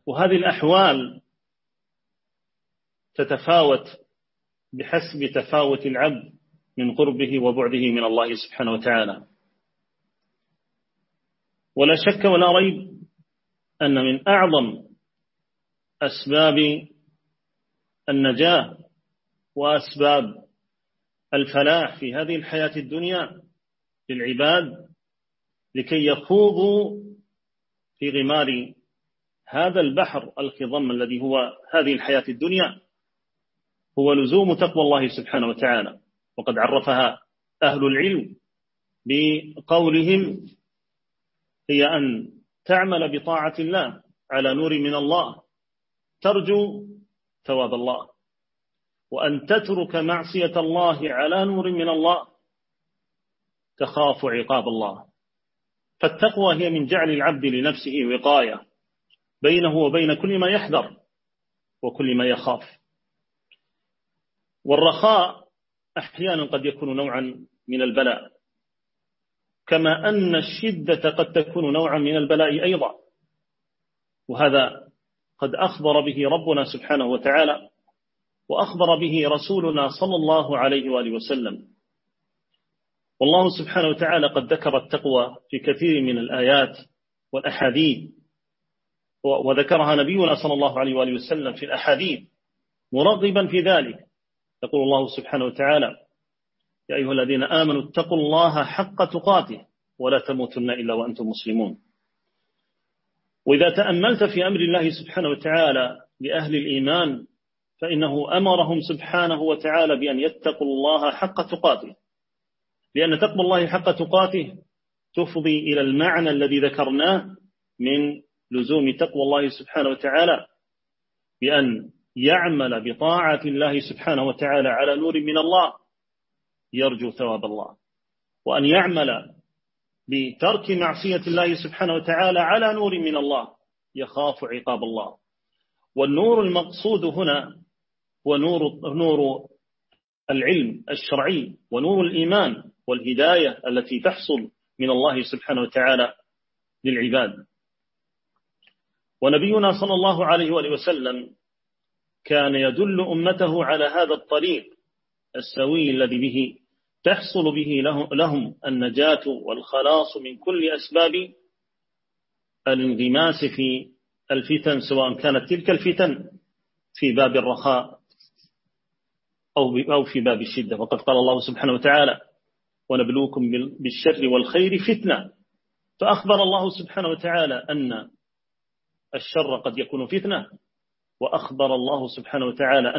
وهذه الأحوال تتفاوت بحسب تفاوت العبد من قربه وبعده من الله سبحانه وتعالى. ولا شك ولا ريب أن من أعظم أسباب النجاة وأسباب الفلاح في هذه الحياة الدنيا للعباد لكي يخوضوا في غمار هذا البحر الخضم الذي هو هذه الحياة الدنيا هو لزوم تقوى الله سبحانه وتعالى. وقد عرفها أهل العلم بقولهم: هي أن تعمل بطاعة الله على نور من الله ترجو ثواب الله، وأن تترك معصية الله على نور من الله تخاف عقاب الله. فالتقوى هي من جعل العبد لنفسه وقاية بينه وبين كل ما يحذر وكل ما يخاف. والرخاء أحيانا قد يكون نوعا من البلاء، كما أن الشدة قد تكون نوعا من البلاء أيضا، وهذا قد أخبر به ربنا سبحانه وتعالى وأخبر به رسولنا صلى الله عليه وآله وسلم. والله سبحانه وتعالى قد ذكر التقوى في كثير من الآيات والأحاديث، وذكرها نبينا صلى الله عليه وآله وسلم في الأحاديث مرغبا في ذلك. يقول الله سبحانه وتعالى: يا أيها الذين آمنوا اتقوا الله حق تقاته ولا تموتن إلا وأنتم مسلمون. وإذا تأملت في أمر الله سبحانه وتعالى لأهل الإيمان فإنه أمرهم سبحانه وتعالى بأن يتقوا الله حق تقاته، لأن تقوى الله حق تقاته تفضي إلى المعنى الذي ذكرناه من لزوم تقوى الله سبحانه وتعالى بأن يعمل بطاعة الله سبحانه وتعالى على نور من الله يرجو ثواب الله، وأن يعمل بترك معصية الله سبحانه وتعالى على نور من الله يخاف عقاب الله. والنور المقصود هنا هو نور العلم الشرعي ونور الإيمان والهداية التي تحصل من الله سبحانه وتعالى للعباد. ونبينا صلى الله عليه وآله وسلم كان يدل أمته على هذا الطريق السوي الذي به تحصل به لهم النجاة والخلاص من كل أسباب الانغماس في الفتن، سواء كانت تلك الفتن في باب الرخاء أو في باب الشدة. وقد قال الله سبحانه وتعالى: ونبلوكم بالشر والخير فتنة. فأخبر الله سبحانه وتعالى أن الشر قد يكون فتنة، وأخبر الله سبحانه وتعالى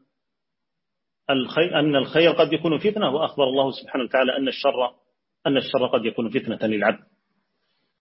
أن الخير قد يكون فتنة، وأخبر الله سبحانه وتعالى أن الشر قد يكون فتنة للعبد.